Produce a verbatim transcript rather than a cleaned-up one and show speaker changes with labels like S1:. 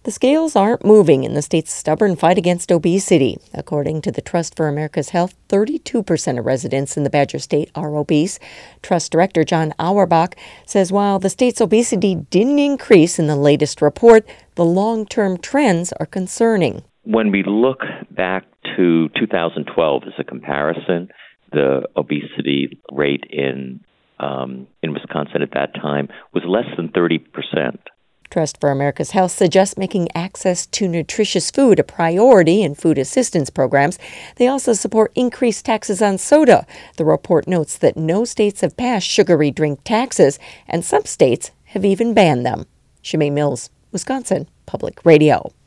S1: The scales aren't moving in the state's stubborn fight against obesity. According to the Trust for America's Health, thirty-two percent of residents in the Badger State are obese. Trust Director John Auerbach says while the state's obesity didn't increase in the latest report, the long-term trends are concerning.
S2: When we look back to two thousand twelve as a comparison, the obesity rate in um, in Wisconsin at that time was less than thirty percent.
S1: Trust for America's Health suggests making access to nutritious food a priority in food assistance programs. They also support increased taxes on soda. The report notes that no states have passed sugary drink taxes, and some states have even banned them. Shemaine Mills, Wisconsin Public Radio.